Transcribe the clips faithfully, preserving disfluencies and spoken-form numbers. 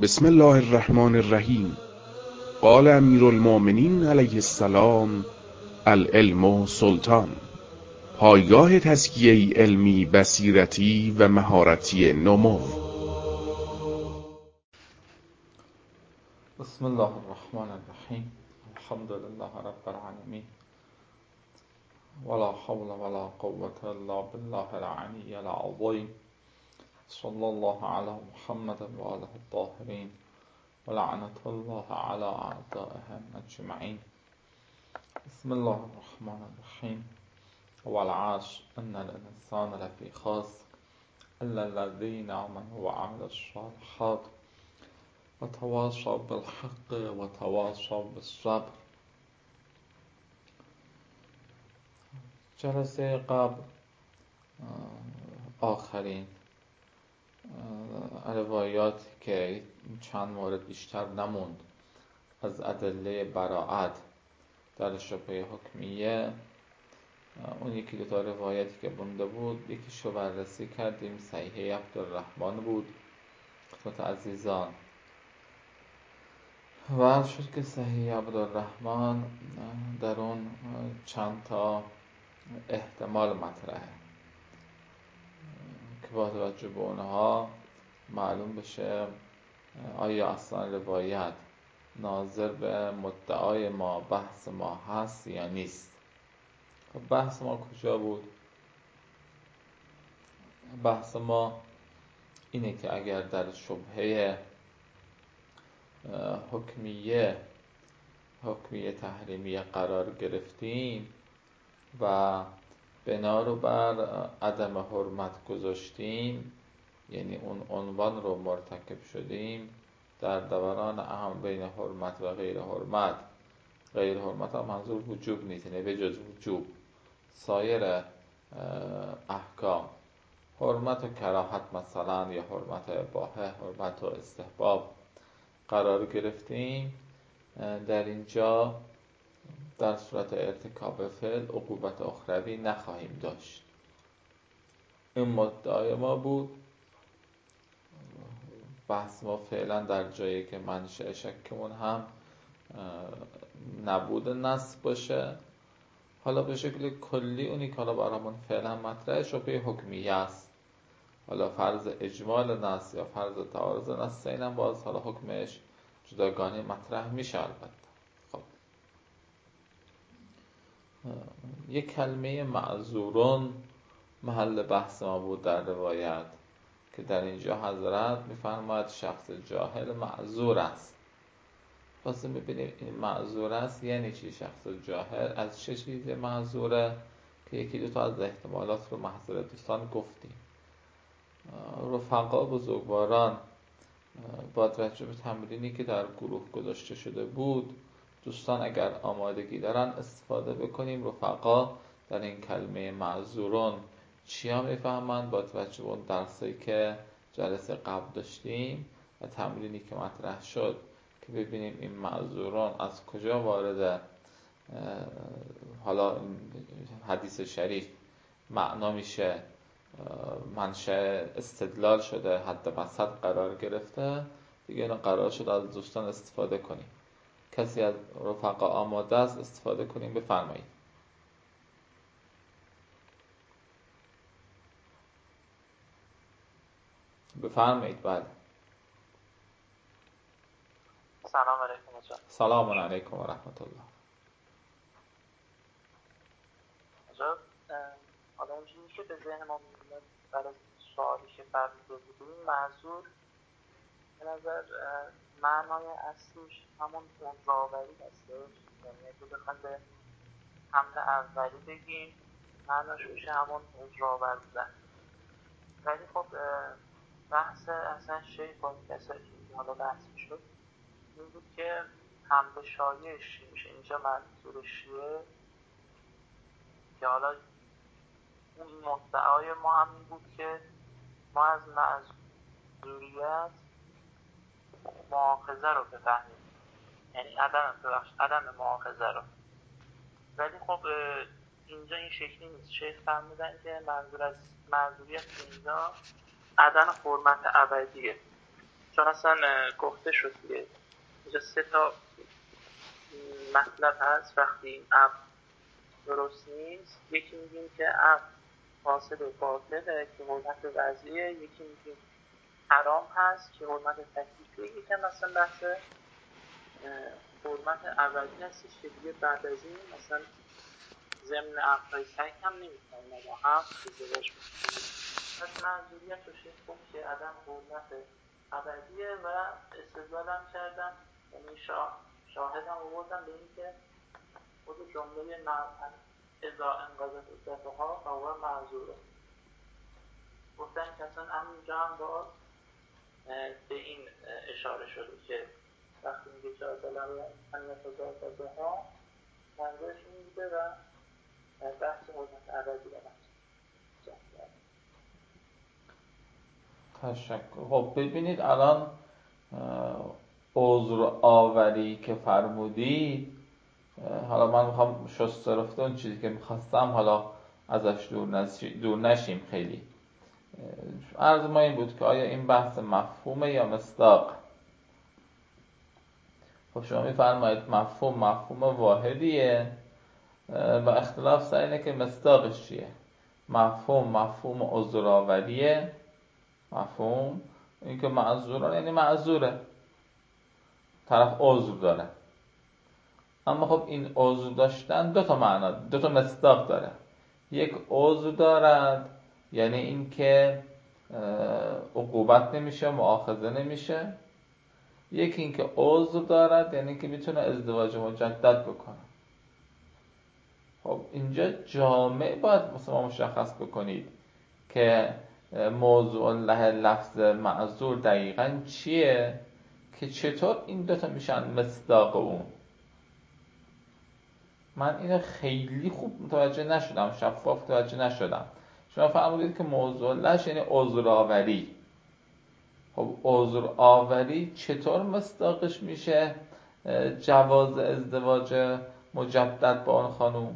بسم الله الرحمن الرحیم. قال امیر المؤمنین علیه السلام: العلم سلطان. پایگاه تزکیه علمی، بصیرتی و مهارتی نمو. بسم الله الرحمن الرحیم. الحمد لله رب العالمین، ولا حول ولا قوة الا بالله العلی العظیم. صلی الله علی محمد و آله الطاهرین و لعنت الله علی اعدائهم اجمعین. بسم الله الرحمن الرحیم. والعصر ان الانسان لفی خسر الا الذین آمنوا وعملوا الصالحات وتواصوا بالحق وتواصوا بالصبر. جلسه قبل آخرین روایاتی که چند مورد بیشتر نموند از ادله براعت در شبهه حکمیه، اون یکی دو تا روایتی که مونده بود یکیشو بررسی کردیم. صحیحه عبدالرحمن بود خدمت عزیزان، و عرض شد که صحیح عبدالرحمن در اون چند تا احتمال مطرحه که با توجه به اونها معلوم بشه آیا اصلا روایت ناظر به مدعای ما، بحث ما هست یا نیست. بحث ما کجا بود؟ بحث ما اینه که اگر در شبهه حکمیه حکمیه تحریمیه قرار گرفتیم و بنا رو بر عدم حرمت گذاشتیم، یعنی اون عنوان رو مرتکب شدیم در دوران اهم بین حرمت و غیر حرمت. غیر حرمت هم منظور وجوب نیست، یعنی به جز وجوب سایر احکام، حرمت و کراهت مثلا، یا حرمت اباحه، حرمت و استحباب قرار گرفتیم. در اینجا در صورت ارتکاب فعل عقوبت اخروی نخواهیم داشت. این مدعای ما بود. بحث ما فعلا در جایی که منشأ شکمون هم نبود نص باشه. حالا به شکل کلی اونی که حالا برامون فعلا مطرحه شبهه حکمیه است. حالا فرض اجمال نص یا فرض تعارض نص، اینم باز حالا حکمش جداگانه مطرح میشه. البته خب یک کلمه معذورون محل بحث ما بود در روایت، که در اینجا حضرت میفرماید شخص جاهل معذور است. پس میبینیم این معذور است یعنی چی؟ شخص جاهل از چه چیزی معذوره؟ که یکی دو تا از احتمالات رو محضر دوستان گفتیم. رفقا بزرگواران با توجه به تمرینی که در گروه گذاشته شده بود، دوستان اگر آمادگی دارن استفاده بکنیم. رفقا در این کلمه معذورون چیا میفهمند با توجه به اون درسی که جلسه قبل داشتیم و تمرینی که مطرح شد، که ببینیم این معذورون از کجا وارد حالا حدیث شریف معنا میشه، منشأ استدلال شده، حد وسط قرار گرفته. دیگه اینا قرار شد از دوستان استفاده کنیم. کسی از رفقا آماده است استفاده کنیم؟ بفرمایید. بفرمایید. بله. سلام علیکم حضرت. سلام علیکم و رحمت الله. حضرت حالا اونجوری که به ذهن ما میاد بعد از سوالی که فرموده بودیم، معذور به نظر معنای اصلیش همون عذرآوری هستش. یعنی اگه بخوایم به حمل اولی بگیم معناش میشه همون عذرآور بودن. ولی خب بحث اصلا شیخ با کسایی که حالا بحث میشد این بود که حمل شایعش چی میشه. اینجا منظورش چیه؟ که حالا اون مدعای ما هم این بود که ما از معذوریت مؤاخذه رو بفهمیم، یعنی عدم ببخش عدم مؤاخذه رو. ولی خب اینجا این شکلی نیست. شیخ فرمودن که منظور از معذوریت اینجا عدم حرمت ابدیه. چون اصلا گفته شد که اینجا سه تا مطلب هست وقتی این عقل درست نیست. یکی میگیم که عقل فاسد و باطله که حرمت وضعیه، یکی میگیم حرام هست که حرمت تکلیفیه، یکی هم مثلا بحث حرمت ابدی هستش که دیگه بعد از این مثلا ضمن عقل‌های صحیح هم نمیتونن با هم ازدواج کنن. پس معذوریت رو شیخ گفت که عدم حرمت ابدیه و استدلالم کردم، یعنی شاهدم آوردم به این که خود جمله اذا انقضت عدتها فهو معذوره. گفتن که اصلا همینجا هم باز به این اشاره شده که وقتی میگه چهار ساله همین هزار تازه ها منظورش این بوده و بحث حرمت ابدی رو تشکر. خب ببینید الان عذر آوری که فرمودید، حالا من میخوام شست رفته اون چیزی که میخواستم حالا ازش دور, نشیم. دور نشیم خیلی. عرض ما این بود که آیا این بحث مفهومه یا مصداق؟ خب شما میفرمایید مفهوم مفهوم واحدیه و اختلاف سر اینه که مصداقش چیه. مفهوم مفهوم عذر آوریه، مفهوم این که معذوران یعنی معذوره، طرف عذر داره. اما خب این عذر داشتن دو تا معنا، دو تا مصداق داره. یک عذر دارد یعنی این که عقوبت نمیشه، مؤاخذه نمیشه. یکی این که عذر دارد یعنی که میتونه ازدواج مجدد بکنه. خب اینجا جامع باید مثلا مشخص بکنید که موضوع لفظ معذور دقیقاً چیه که چطور این دوتا میشن مصداق اون. من اینو خیلی خوب متوجه نشدم، شفاف متوجه نشدم. شما فرمودید که موضوع لش یعنی عذر آوری. خب عذر آوری چطور مصداقش میشه جواز ازدواج مجدد با اون خانوم؟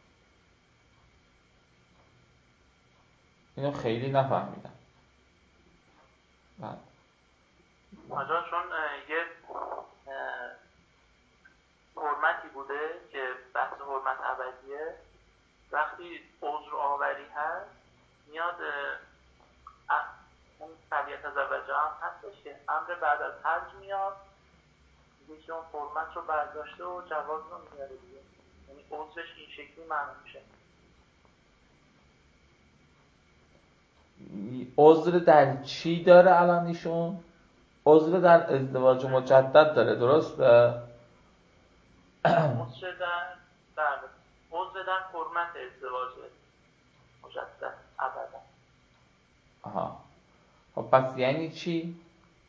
اینو خیلی نفهمیدم. بله آجا چون یه حرمتی بوده که بحث حرمت ابدیه، وقتی عذر آوری هست میاد اون طبیعت تزوج هم هستش که امر بعد از حج میاد دیگه که اون حرمت رو برداشته و جواز رو میاره دیگه، یعنی عذرش این شکلی معنی میشه. عذر در چی داره الان ایشون؟ عذر در ازدواج مجدد داره، درسته؟ عذر در در عذر در حرمت ازدواج مجدد ابدا. آها. خب پس یعنی چی؟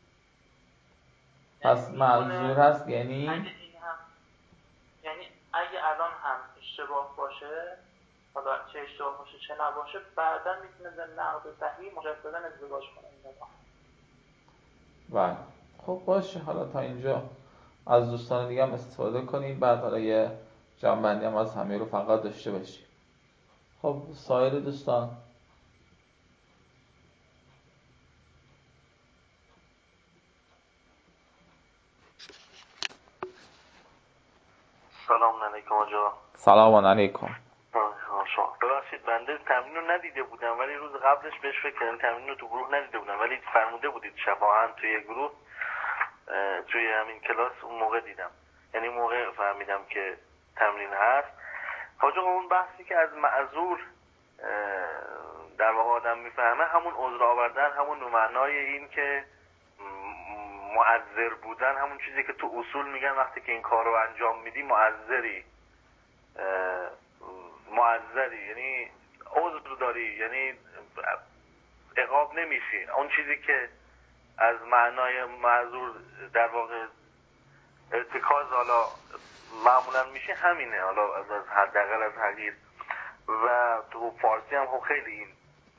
پس معذور هست یعنی اگه این هم یعنی اگه الان هم اشتباه باشه، حالا چه اشتباه باشه چه نباشه، بعدا میتونه ضمن عقد صحیح مجددا ازدواج کنه. این بله خب باشه. حالا تا اینجا از دوستان دیگه هم استفاده کنیم، بعد حالا یه جمع‌بندی هم از همه رفقا داشته باشیم. خب سایر دوستان. سلام علیکم آجا. سلام علیکم. ببخشید بنده تمرین رو ندیده بودم ولی روز قبلش بهش فکر کردم. تمرین رو تو گروه ندیده بودم ولی فرموده بودید شفاهن توی گروه توی همین کلاس اون موقع دیدم، یعنی موقع فهمیدم که تمرین هست. حاجا اون بحثی که از معذور در واقع آدم میفهمه همون عذر آوردن، همون به معنای این که معذر بودن، همون چیزی که تو اصول میگن وقتی که این کار رو انجام میدی معذری معذری یعنی عذر داری، یعنی عقاب نمیشی. اون چیزی که از معنای معذور در واقع ارتکاز حالا معمولا میشه همینه، حالا از حداقل از حقیر. و تو فارسی هم خب خیلی این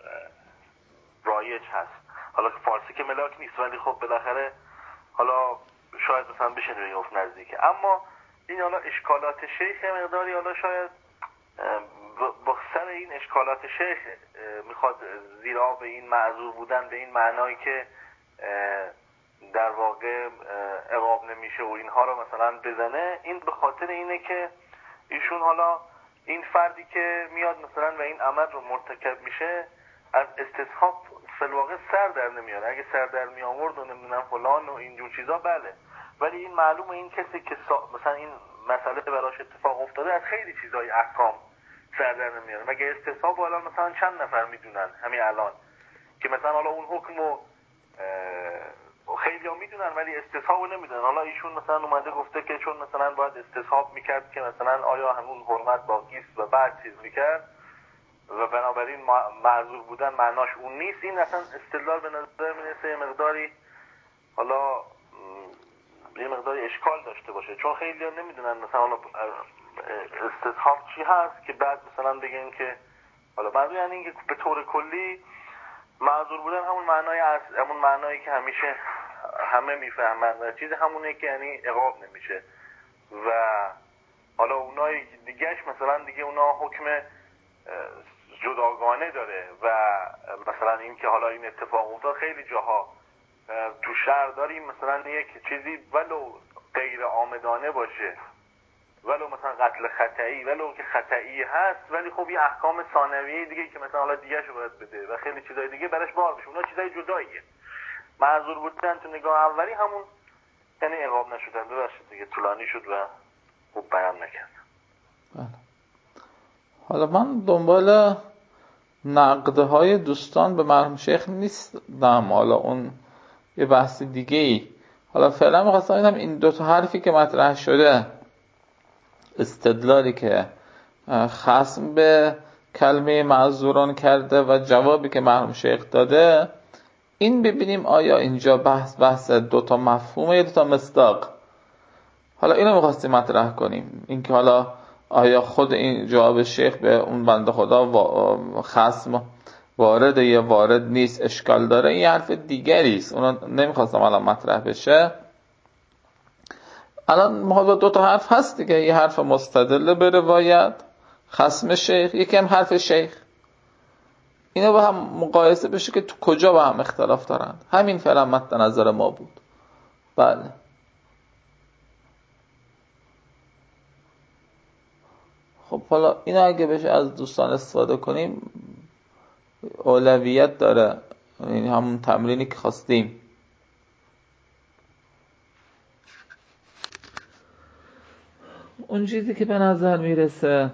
رایج هست. حالا که فارسی که ملاک نیست ولی خب بالاخره حالا شاید مثلا بشه نیفت نزدیکه. اما این حالا اشکالات شیخ مقداری حالا شاید با سر این اشکالات شیخ میخواد زیرا به این معذور بودن به این معنایی که در واقع عقاب نمیشه و اینها رو مثلا بزنه، این به خاطر اینه که ایشون حالا این فردی که میاد مثلا و این عمل رو مرتکب میشه از استصحاب فی الواقع سر در نمیاره. اگه سر در می آورد و نمیدونم فلان و اینجور چیزا بله، ولی این معلومه این کسی که سا... مثلا این مسئله براش اتفاق افتاده از خیلی چیزای احکام سر در نمیاره. مگه استصحاب الان مثلا چند نفر میدونن همین الان که مثلا حالا اون حکمو خیلی ها میدونن ولی استصحابو نمیدونن. حالا ایشون مثلا اومده گفته که چون مثلا باید استصحاب میکرد که مثلا آیا همون حرمت باقیست و بعد چیز میکرد و بنابراین معذور بودن معناش اون نیست. این اصلا استدلال به نظر میرسه یه مقداری حالا یه مقداری اشکال داشته باشه، چون خیلی ها نمیدونن مثلا حالا استصحاب چی هست که بعد مثلا بگن که حالا بعد یعنی اینکه به طور کلی معذور بودن همون معنای اصل، همون معنایی که همیشه همه میفهمن و چیز همونه که یعنی عقاب نمیشه. و حالا اونای دیگهش مثلا دیگه اونا حکم جداگانه داره و مثلا این که حالا این اتفاق افتاد خیلی جاها تو شهر داریم مثلا یک چیزی ولو غیر آمدانه باشه، ولو مثلا قتل خطئی، ولو که خطئی هست ولی خب یه احکام ثانویه دیگه که مثلا حالا دیگه شو باید بده و خیلی چیزای دیگه براش بار بشه. اونا چیزای جداییه. معذور بودن تو نگاه اولی همون یعنی عقاب نشدن. ببخشید دیگه طولانی شد و خوب بیان نکردم. بله. حالا من دنبال نقدهای دوستان به مرحوم شیخ نیستم، حالا اون یه بحث دیگه ای. حالا فعلا می‌خواستم ببینم این دو تا حرفی که مطرح شده، استدلالی که خصم به کلمه معذوران کرده و جوابی که مرحوم شیخ داده، این ببینیم آیا اینجا بحث بحث دو تا مفهومه یا دو تا مصداق. حالا اینو می‌خواستیم مطرح کنیم، اینکه حالا آیا خود این جواب شیخ به اون بنده خدا خصم وارده یا وارد نیست، اشکال داره، این حرف دیگری است، اونو نمیخواستم الان مطرح بشه. الان حالا دو تا حرف هست دیگه، یه حرف مستدل به روایت خصم شیخ، یکی هم حرف شیخ. اینا با هم مقایسه بشه که تو کجا با هم اختلاف دارن. همین فعلا مد نظر ما بود. بله. خب حالا اینا اگه بشه از دوستان استفاده کنیم اولویت داره، این همون تمرینی که خواستیم. اون چیزی که به نظر میرسه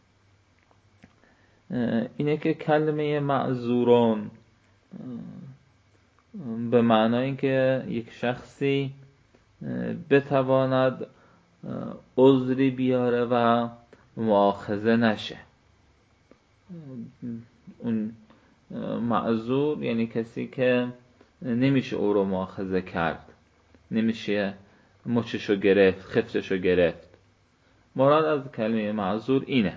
اینه که کلمه معذورون به معنای اینکه یک شخصی بتواند عذری بیاره و مؤاخذه نشه. اون معذور یعنی کسی که نمیشه او رو مؤاخذه کرد، نمیشه مچشو گرفت، خفتشو گرفت. مراد از کلمه معذور اینه،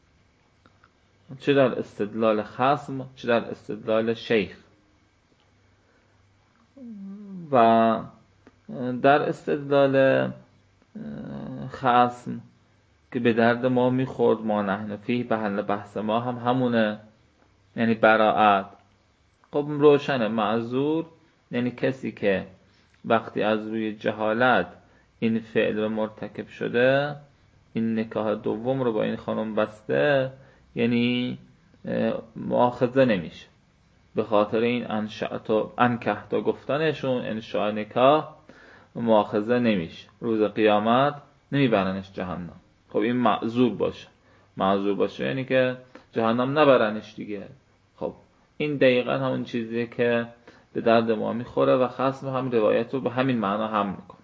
چه در استدلال خصم چه در استدلال شیخ. و در استدلال خصم که به درد ما میخورد، ما نحن فیه، محل بحث ما هم همونه، یعنی براءت. خب روشنه معذور یعنی کسی که وقتی از روی جهالت این فعل رو مرتکب شده، این نکاح دوم رو با این خانم بسته، یعنی مؤاخذه نمیشه به خاطر این انشأت و انکحت گفتنشون، انشاء نکاح مؤاخذه نمیشه، روز قیامت نمیبرنش جهنم. خب این معذور باشه. معذور باشه یعنی که جهنم نبرنش دیگه. خب این دقیقا همون چیزیه که به درد ما میخوره و خصم هم روایت رو به همین معنا هم میکنه.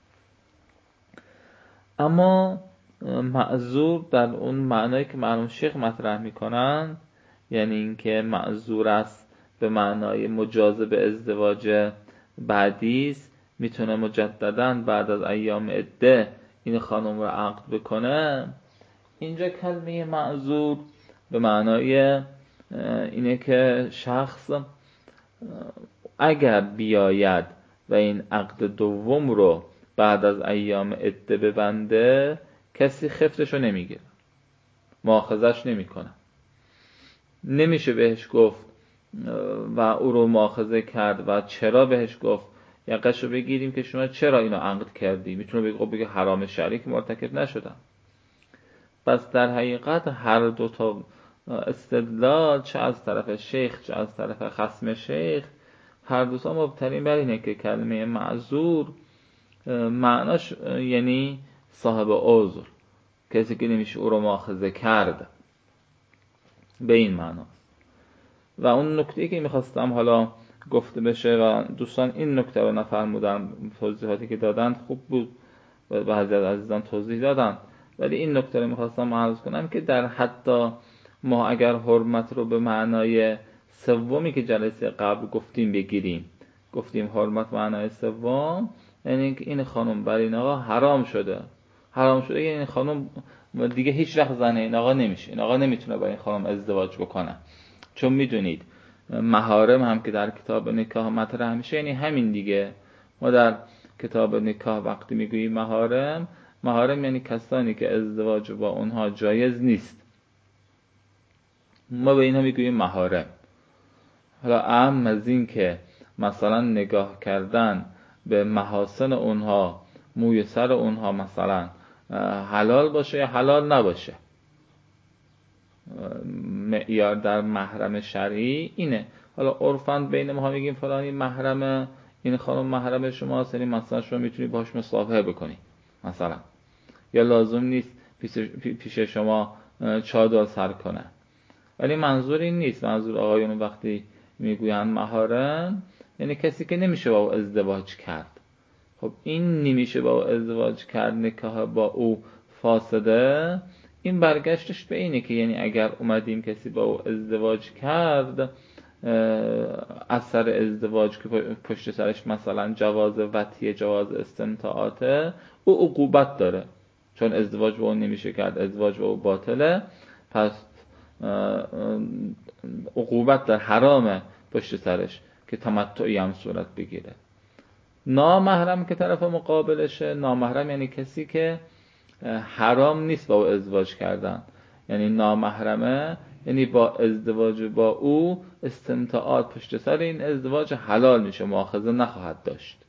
اما معذور در اون معنایی که مرحوم شیخ مطرح میکنن، یعنی اینکه معذور است به معنای مجاز به ازدواج بعدی است، میتونه مجدداً بعد از ایام عده این خانم رو عقد بکنه. اینجا کلمه معذور به معنای اینه که شخص اگر بیاید و این عقد دوم رو بعد از ایام عده ببنده، کسی خفتشو نمیگیره، مؤاخذش نمیکنه، نمیشه بهش گفت و او رو مؤاخذه کرد و چرا بهش گفت یقش رو بگیریم که شما چرا اینو عقد کردی، میتونه بگه بگه حرام شرعی که مرتکب نشدم. پس در حقیقت هر دو تا استدلال، چه از طرف شیخ چه از طرف خصم شیخ، هر دو تا مبتنی بر اینه که کلمه معذور معناش یعنی صاحب عذر، کسی که نمیشه او رو مؤاخذه کرد، به این معناست. و اون نکته‌ای که میخواستم حالا گفته بشه و دوستان این نکته رو نفرمودن، توضیحاتی که دادن خوب بود و بعضی از عزیزان توضیح دادن، ولی این نکته رو میخواستم عرض کنم که در حتی ما اگر حرمت رو به معنای سومی که جلسه قبل گفتیم بگیریم، گفتیم حرمت معنای سوم یعنی که این خانم بر این آقا حرام شده، حرام شده یعنی این خانم دیگه هیچ وقت زن این آقا نمیشه، این آقا نمیتونه با این خانم ازدواج بکنه. چون میدونید محارم هم که در کتاب نکاح مطرح میشه یعنی همین دیگه. ما در کتاب نکاح وقتی میگوییم محارم، محارم یعنی کسانی که ازدواج با اونها جایز نیست، ما به اینها میگوییم محارم. حالا اهم از این که مثلا نگاه کردن به محاسن اونها، موی سر اونها مثلا حلال باشه یا حلال نباشه، معیار در محرم شرعی اینه. حالا عرفاً بین ما میگیم فلانی محرم این خانم محرم شماست، یعنی مثلا شما میتونی باهاش مصافحه بکنی مثلا، یا لازم نیست پیش شما چادر سر کنه. ولی منظور این نیست. منظور آقایون وقتی میگوین محرم یعنی کسی که نمیشه با او ازدواج کرد. خب این نمیشه با او ازدواج کرد، نکاح با او فاسده، این برگشتش به اینه که یعنی اگر اومدیم کسی با او ازدواج کرد، اثر ازدواج که پشت سرش مثلا جواز وطیه، جواز استمتاعاته، او عقوبت داره، چون ازدواج با اون نمیشه کرد، ازدواج با او باطله، پس عقوبت در حرامه پشت سرش که تمتعی هم صورت بگیره. نامحرم که طرف مقابلشه، نامحرم یعنی کسی که حرام نیست با او ازدواج کردن، یعنی نامحرمه، یعنی با ازدواج با او استمتاعات پشت سر این ازدواج حلال میشه، مؤاخذه نخواهد داشت.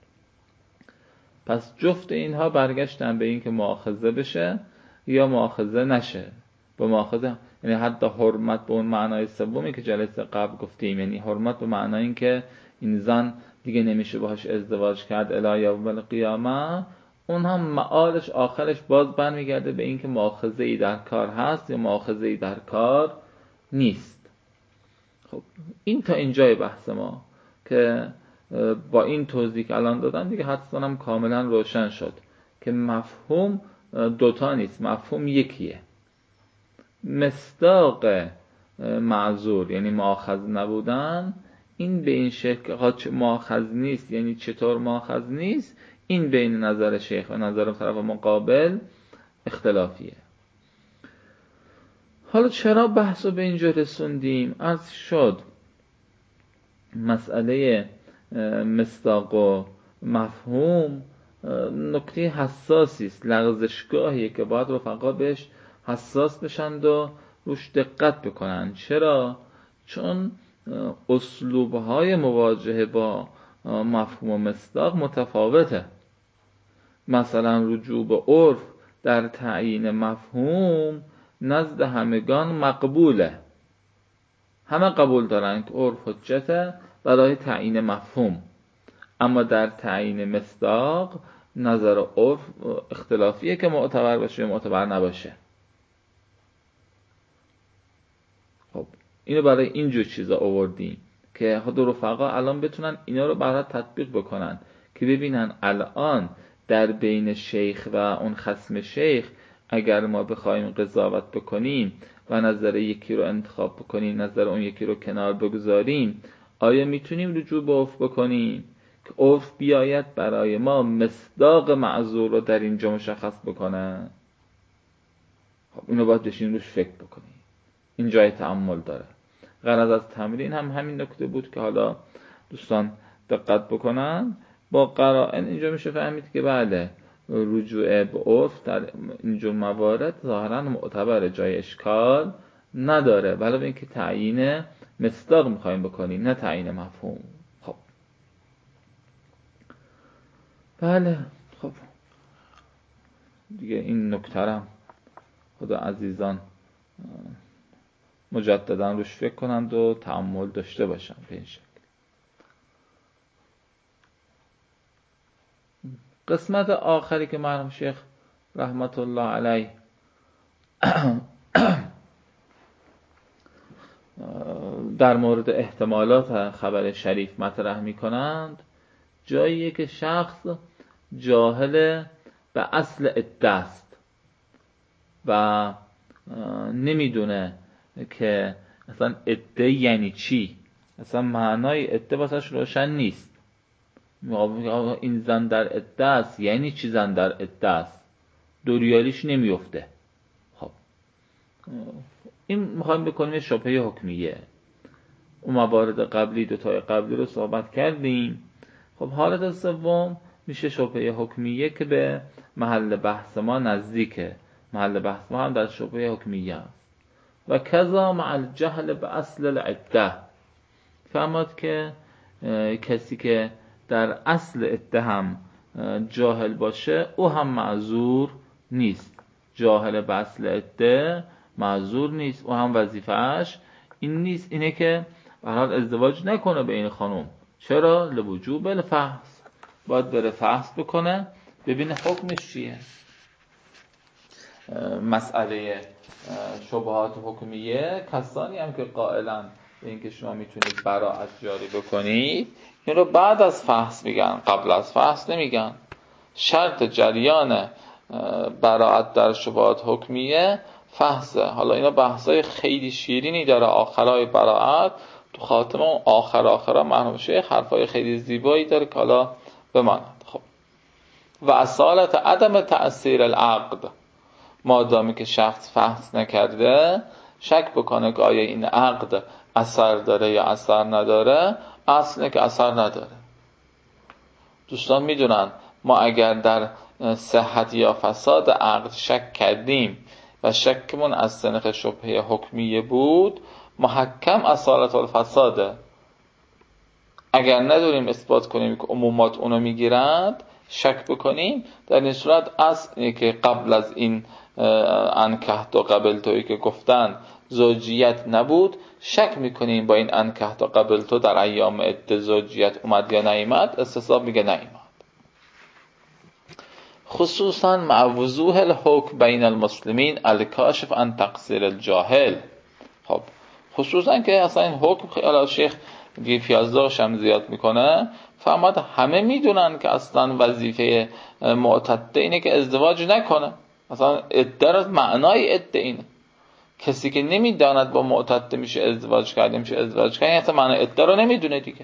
پس جفت اینها برگشتن به این که مؤاخذه بشه یا مؤاخذه نشه. با مؤاخذه یعنی حتی حرمت به اون معنای سومی که جلسه قبل گفتیم، یعنی حرمت به معنای این که این زن دیگه نمیشه باهاش ازدواج کرد الی یوم القیامه، اون هم معالش آخرش باز برمیگرده به این که مؤاخذه ای در کار هست یا مؤاخذه ای در کار نیست. خب این تا اینجای بحث ما که با این توضیح که الان دادم دیگه حدسان هم کاملا روشن شد که مفهوم دوتا نیست، مفهوم یکیه. مصداق معذور یعنی مؤاخذ نبودن، این به این شکل مؤاخذ نیست، یعنی چطور مؤاخذ نیست، این بین نظر شیخ و نظر طرف مقابل اختلافیه. حالا چرا بحث رو به اینجا رسوندیم؟ از شد مسئله مصداق و مفهوم نکته حساسی است، لغزشگاهیه که باید رفقا بهش حساس بشند و روش دقت بکنن. چرا؟ چون اسلوبهای مواجهه با مفهوم و مصداق متفاوته. مثلا رجوع به عرف در تعیین مفهوم نزد همگان مقبوله، همه قبول دارن که عرف حجته برای تعیین مفهوم، اما در تعیین مصداق نظر عرف اختلافیه که معتبر باشه یا معتبر نباشه. خب اینو برای اینجور چیزا آوردیم که خود رفقا الان بتونن اینا رو برای تطبیق بکنن که ببینن الان در بین شیخ و اون خصم شیخ اگر ما بخوایم قضاوت بکنیم و نظر یکی رو انتخاب بکنیم، نظر اون یکی رو کنار بگذاریم، آیا میتونیم رجوع به عرف بکنیم که عرف بیاید برای ما مصداق معذور رو در اینجا مشخص بکنه؟ خب اینو باید بشین روش فکر بکنیم، این جای تأمل داره. غرض از تمرین هم همین نکته بود که حالا دوستان دقت بکنن. با قرائن اینجا میشه فهمید که بله رجوع به عرف در اینجور موارد ظاهرا معتبر، جای اشکال نداره، ولی اینکه تعیین مصداق میخوایم بکنیم نه تعیین مفهوم. خب بله خب دیگه این نکترم خدا عزیزان مجددا روش فکر کنند و تأمل داشته باشن به این شکل. قسمت آخری که مرحوم شیخ رحمت الله علیه در مورد احتمالات خبر شریف مطرح می کنند جاییه که شخص جاهل به اصل ادعا است و نمیدونه که اصلا ادعا یعنی چی، اصلا معنای ادعا واسش روشن نیست. این زن در ادعا است یعنی چی زن در ادعا است، دوریالیش نمیفته. خب این میخوایم بکنیم شبهه حکمیه. اون موارد قبلی دوتای قبلی رو صحبت کردیم. خب حالت سوم میشه شبهه حکمیه که به محل بحث ما نزدیکه. محل بحث ما هم در شبهه حکمیه است. و کذا مع الجهل به اصل العده، فهمد که کسی که در اصل عده هم جاهل باشه او هم معذور نیست. جاهل به اصل عده معذور نیست، او هم وظیفه‌اش این نیست، اینه که به هر حال ازدواج نکنه به این خانم. چرا؟ لوجوب الفحص، باید بره فحص بکنه ببینه حکمش چیه. مسئله شبهات حکمیه کسانی هم که قائلن به اینکه شما میتونید براءت جاری بکنید این رو بعد از فحص میگن، قبل از فحص نمیگن. شرط جریان براءت در شبهات حکمیه فحصه. حالا اینا بحثای خیلی شیرینی داره آخرای براءت، تو خاتمه اون آخر آخرا مرحوم شیخ حرفای خیلی زیبایی داره که حالا بماند. خب و اصالت عدم تأثیر العقد، مادامی که شخص فحص نکرده شک بکنه که آیا این عقد اثر داره یا اثر نداره، اصله که اثر نداره. دوستان میدونن ما اگر در صحت یا فساد عقد شک کردیم و شکمون از سنخ شبهه حکمیه بود، محکم اصالت الفساده. اگر نداریم اثبات کنیم که عمومات اونو میگیرند، شک بکنیم، در این صورت اصلی که قبل از این انکحت و قبلتویی که گفتن زوجیت نبود، شک میکنیم با این انکحت و قبلتو در ایام عده زوجیت اومد یا نیامد، استصواب میگه نیامد. خصوصا مع وضوح الحکم بین المسلمین الکاشف عن تقصیر الجاهل. خب خصوصا که اصلا این حکم خیلی شیخ گیف یازداشت هم زیاد میکنه، فهمد همه میدونن که اصلا وظیفه معتده اینه که ازدواج نکنه. اصلا عده معنای عده اینه. کسی که نمیداند با معتده میشه ازدواج کرده میشه ازدواج کرده، اصلا معنای عده رو نمیدونه دیگه.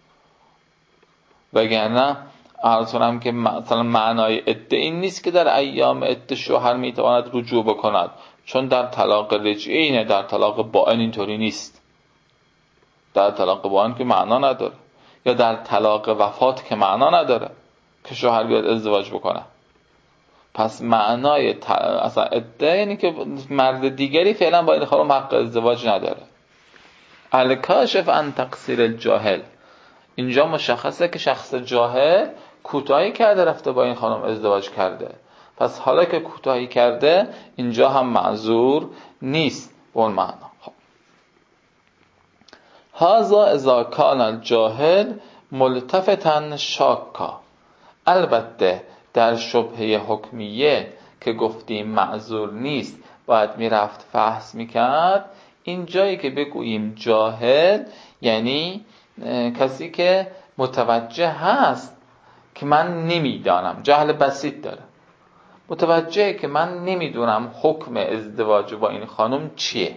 وگرنه عرضونم که مثلا معنای عده این نیست که در ایام عده شوهر میتواند رجوع بکند، چون در طلاق رجعی اینه، در طلاق بائن اینطوری نیست. در طلاق بائن که معنا نداره، یا در طلاق وفات که معنا نداره که شوهر بیاد ازدواج بکنه. پس معنای ت... اصلا عده یعنی که مرد دیگری فعلا با این خانم حق ازدواج نداره. الکاشف عن تقصیر الجاهل، اینجا مشخصه که شخص جاهل کوتاهی کرده رفته با این خانم ازدواج کرده، پس حالا که کوتاهی کرده اینجا هم معذور نیست به اون معنا. خب هذا اذا کان الجاهل ملتفتا شاکا. البته در شبهه حکمیه که گفتیم معذور نیست، باید میرفت فحص میکرد. این جایی که بگوییم جاهل یعنی کسی که متوجه هست که من نمیدانم، جهل بسیط داره، متوجه که من نمیدونم حکم ازدواج با این خانم چیه.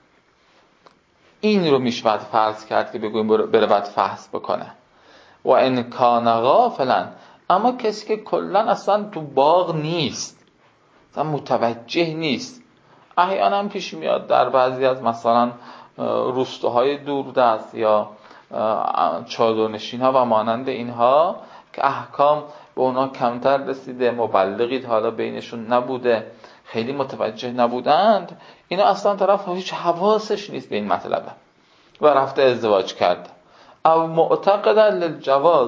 این رو میشه باید فرض کرد که بگوییم بره باید فحص بکنه. و ان کان غافلا، اما کسی که کلا اصلا تو باغ نیست، اصلا متوجه نیست. احیانا هم پیش میاد در بعضی از مثلا روستاهای دوردست یا چادرنشین ها و مانند اینها که احکام به اونا کمتر رسیده، مبلغی حالا بینشون نبوده، خیلی متوجه نبودند، اینا اصلا طرف هیچ حواسش نیست به این مطلبه و رفته ازدواج کرد. او معتقدا للجواز،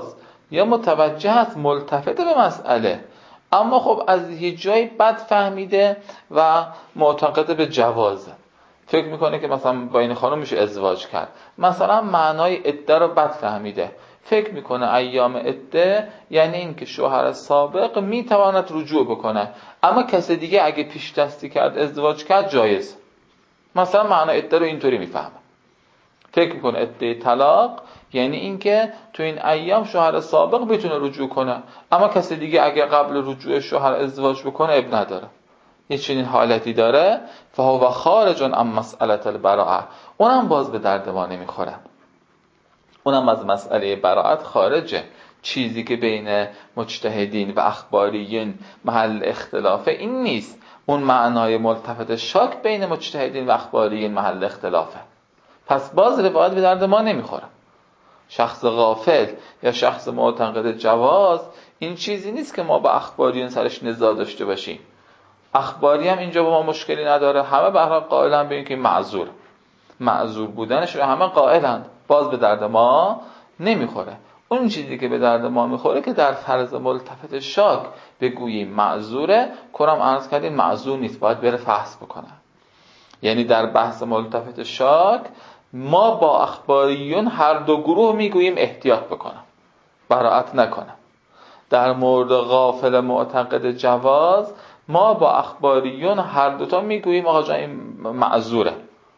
یا متوجه هست ملتفت به مسئله، اما خب از یه جایی بد فهمیده و معتقد به جوازه، فکر میکنه که مثلا با این خانم میشه ازدواج کرد، مثلا معنای عده رو بد فهمیده، فکر میکنه ایام عده یعنی این که شوهر سابق میتواند رجوع بکنه، اما کسی دیگه اگه پیش دستی کرد ازدواج کرد جایز. مثلا معنای عده رو اینطوری میفهمه، فکر میکنه عده طلاق یعنی این که تو این ایام شوهر سابق میتونه رجوع کنه، اما کسی دیگه اگه قبل رجوع شوهر ازدواج بکنه اب نداره. یه چنین حالتی داره، فهو خارج عن مسئله البراءه، اونم باز به درد ما نمیخوره، اونم از مسئله براءت خارجه. چیزی که بین مجتهدین و اخباریین محل اختلافه این نیست، اون معنای ملتفت شاک بین مجتهدین و اخباریین محل اختلافه، پس باز روایت به درد ما نمیخوره. شخص غافل یا شخص معتقد جواز این چیزی نیست که ما با اخباریین سرش نزاع داشته باشیم. اخباری هم اینجا با ما مشکلی نداره، همه به هر حال قائلن به این که معذور معذور بودنش رو همه قائلند، باز به درد ما نمیخوره. اون چیزی که به درد ما میخوره که در فرض ملتفت شاک بگوییم معذوره، کرم عرض کردیم معذور نیست، باید بره فحص بکنه. یعنی در بحث ملتفت شاک ما با اخباریون هر دو گروه میگوییم احتیاط بکنه، براءت نکنه. در مورد غافل معتقد جواز ما با اخباریون هر دوتا میگوییم آقا جان این معذوره.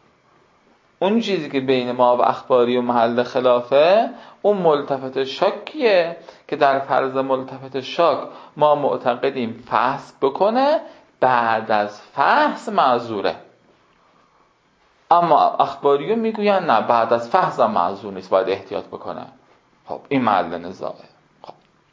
اون چیزی که بین ما و اخباری و محل خلافه اون ملتفت شاکیه که در فرض ملتفت شاک ما معتقدیم فحص بکنه، بعد از فحص معذوره. اما اخباریون میگوین نه، بعد از فحص هم معذور نیست، باید احتیاط بکنه. خب این محل نزاعه. خب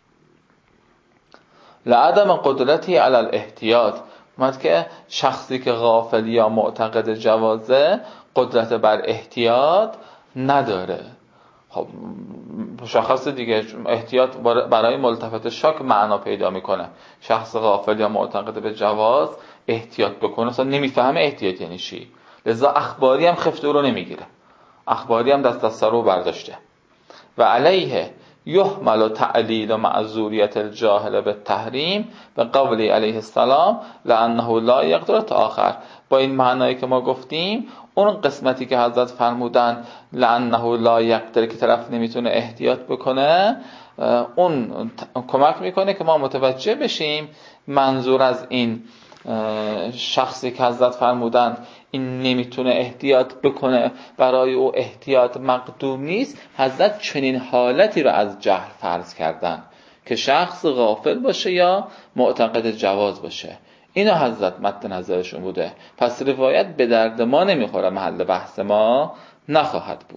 لعدم قدرتی علی الاحتیاط، معنی که شخصی که غافل یا معتقد جوازه قدرت بر احتیاط نداره. خب شخص دیگه احتیاط برای ملتفت شاک معنا پیدا میکنه، شخص غافل یا معتقد به جواز احتیاط بکنه اصلا نمیفهمه احتیاط یعنی چی، لذا اخباری هم خفته رو نمیگیره، اخباری هم دست از سر رو برداشته. و علیه یحمل تعلیل و معذوریت الجاهل به تحریم به قول علیه السلام لانه لا یقدر تآخر. با این معنایی که ما گفتیم اون قسمتی که حضرت فرمودن لانه لا یقدر که طرف نمیتونه احتیاط بکنه، اون کمک میکنه که ما متوجه بشیم منظور از این شخصی که حضرت فرمودن این نمیتونه احتیاط بکنه، برای او احتیاط مقدور نیست، حضرت چنین حالتی رو از جهل فرض کردن که شخص غافل باشه یا معتقد جواز باشه. اینو حضرت مد نظرشون بوده، پس روایت به درد ما نمیخوره، محل بحث ما نخواهد بود.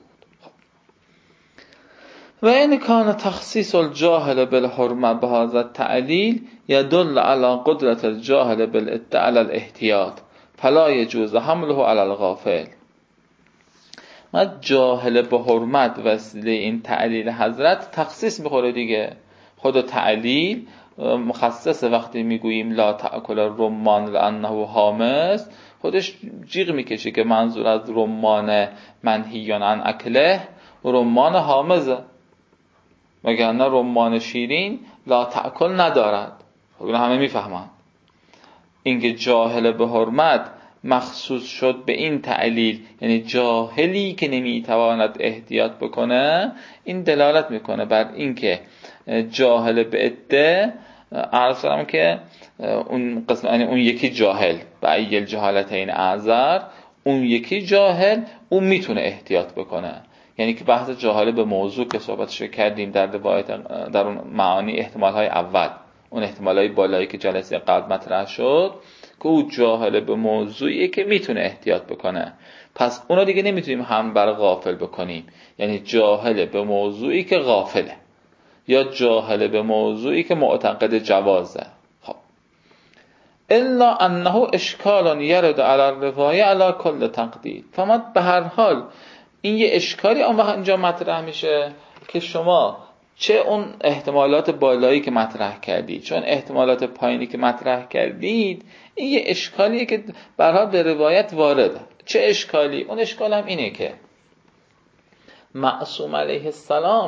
و این کان تخصیص الجاهل بالحرمه بهذا التعلیل یدل علی قدرت الجاهل بالادعاء علی الاحتیاط فلا یجوز حمله علی الغافل. ما جاهل به حرمت وسیله این تعلیل حضرت تخصیص میخوره دیگه. خود تعلیل مخصص، وقتی میگوییم لا تأکل الرمان لانه حامض، خودش جیغ میکشه که منظور از رمان منهیان عن اکله رمان حامضه، وگرنه رمان شیرین لا تأکل ندارد. خب اینو همه میفهمن. اینکه جاهل به حرمت مخصوص شد به این تعلیل، یعنی جاهلی که نمیتواند احتیاط بکنه، این دلالت میکنه بر اینکه جاهل به عده عرض کردم که اون قسم، یعنی اون یکی جاهل به ایل جهالتین اعذر، اون یکی جاهل اون میتونه احتیاط بکنه. یعنی که بحث جاهل به موضوع که صحبتش کردیم در روایت، در اون معانی احتمالهای اول، اون احتمالهای بالایی که جلسه قبل مطرح شد که او جاهل به موضوعی که میتونه احتیاط بکنه، پس اونو دیگه نمیتونیم هم بر غافل بکنیم، یعنی جاهل به موضوعی که غافله یا جاهل به موضوعی که معتقد جوازه. خب الا انه اشکال یرد علی الروایه علی کل تقدیر، فما به هر حال این یه اشکالی اون وقت اینجا مطرح میشه که شما چه اون احتمالات بالایی که مطرح کردید چون احتمالات پایینی که مطرح کردید، این یه اشکالیه که به هر حال به روایت وارده. چه اشکالی؟ اون اشکال هم اینه که معصوم علیه السلام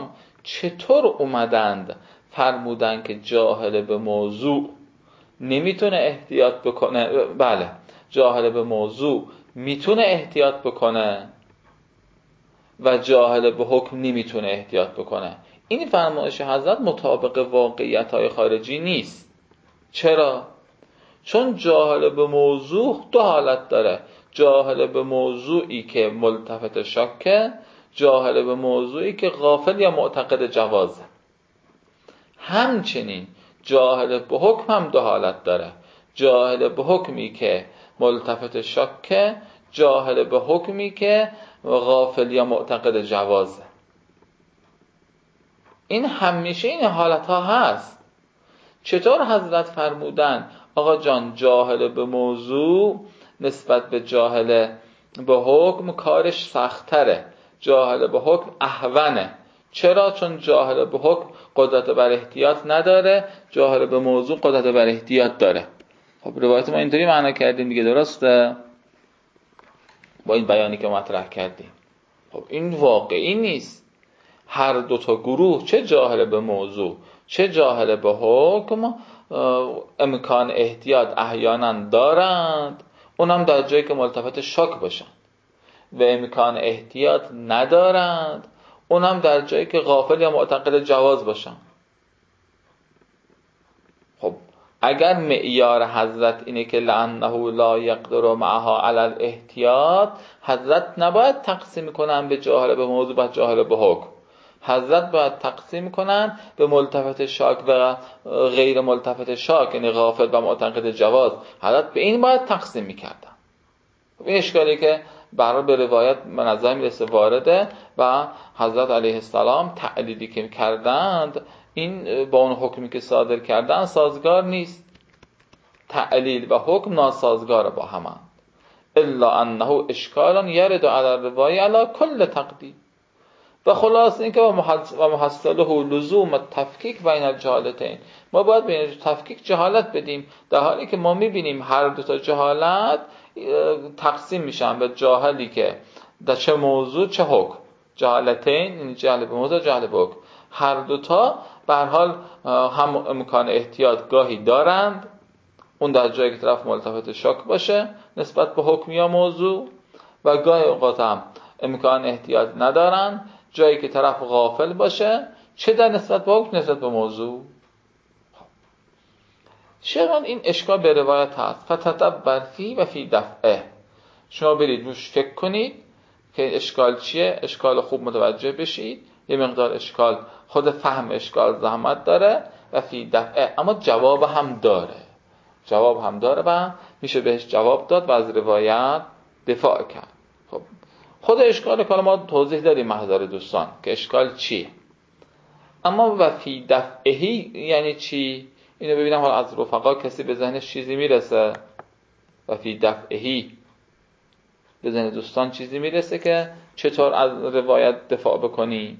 چطور اومدند فرمودن که جاهل به موضوع نمیتونه احتیاط بکنه؟ بله، جاهل به موضوع میتونه احتیاط بکنه و جاهل به حکم نمیتونه احتیاط بکنه. این فرمایش حضرت مطابق واقعیت‌های خارجی نیست. چرا؟ چون جاهل به موضوع دو حالت داره. جاهل به موضوعی که ملتفت شکه، جاهل به موضوعی که غافل یا معتقد جوازه. همچنین جاهل به حکم هم دو حالت داره. جاهل به حکمی که ملتفت شکه، جاهل به حکمی که غافل یا معتقد جوازه. این همیشه این حالت ها هست. چطور حضرت فرمودن آقا جان جاهل به موضوع نسبت به جاهل به حکم کارش سخت‌تره، جاهل به حکم اهونه؟ چرا؟ چون جاهل به حکم قدرت بر احتیاط نداره، جاهل به موضوع قدرت بر احتیاط داره. خب روایت ما اینطوری معنا کردیم دیگه، درسته؟ با این بیانی که مطرح کردیم. خب این واقعی نیست. هر دو تا گروه، چه جاهل به موضوع چه جاهل به حکم، امکان احتیاط احیانا دارند، اونم در جایی که ملتفت شک باشن، و امکان احتیاط ندارند، اونم در جایی که غافل یا معتقد جواز باشن. خب اگر معیار حضرت اینه که لعنه لا یقدر معها علی الاحتیاط، حضرت نباید تقسیم کنن به جاهل به موضوع و جاهل به حکم. حضرت باید تقسیم کنن به ملتفت شاک و غیر ملتفت شاک، یعنی غافل و معتقد جواز. حضرت به این باید تقسیم میکردن. این اشکالی که برای به روایت من نظر میرسه وارده و حضرت علیه السلام تعلیلی که کردند این با اون حکمی که صادر کردن سازگار نیست. تعلیل و حکم ناسازگار با همند. الا انه اشکالا یرد علی روایه علی کل تقدیر. و خلاص اینکه و محصله لزوم التفکیک بین الجهالتین، ما باید بین تفکیک جهالت بدیم، در حالی که ما میبینیم هر دو تا جهالت تقسیم میشن به جاهلی که در چه موضوع چه حکم. جهالتین یعنی جهل به موضوع جهل به حکم، هر دو تا به هر حال هم امکان احتیاط گاهی دارند، اون در جایی که طرف ملتفت شک باشه نسبت به حکم یا موضوع، و گاهی اوقات هم امکان احتیاط ندارن جایی که طرف غافل باشه، چه در نسبت به حکم نسبت به موضوع. شیخان این اشکال به روایت هست، فتتبر فی و فی دفعه. شما برید روش فکر کنید که اشکال چیه، اشکال خوب متوجه بشید. یه مقدار اشکال، خود فهم اشکال زحمت داره، و فی دفعه اما جواب هم داره، جواب هم داره و میشه بهش جواب داد و از روایت دفاع کرد. خب خود اشکال که ما توضیح دادیم محضر دوستان که اشکال چیه، اما و فی دفعهی یعنی چی؟ اینو ببینم حالا از رفقا کسی به ذهنش چیزی میرسه. و فی دفعهی به ذهن دوستان چیزی میرسه که چطور از روایت دفاع بکنی؟